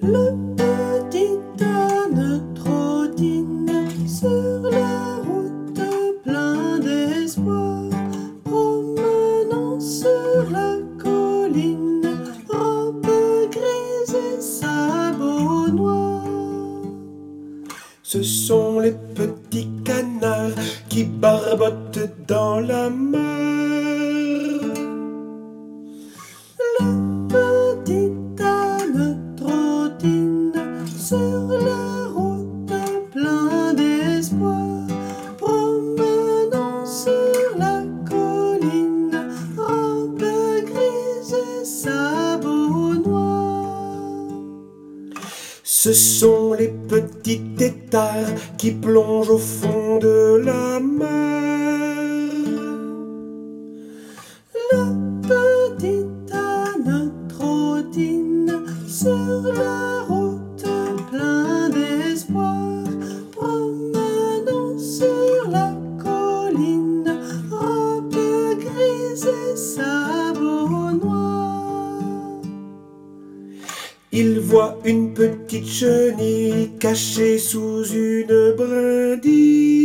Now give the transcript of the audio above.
Le petit âne trottine sur la route plein d'espoir, promenant sur la colline, robe grise et sabots noirs. Ce sont les petits canards qui barbotent dans la mer. Le petit âne trottine sur la route plein d'espoir, promenant sur la colline, robe grise et sabots noirs. Ce sont les petits têtards qui plongent au fond de la mer. Le petit âne trottine sur la route plein d'espoir, promenant sur la colline, robe grise et sabots noirs. Il voit une petite chenille cachée sous une brindille.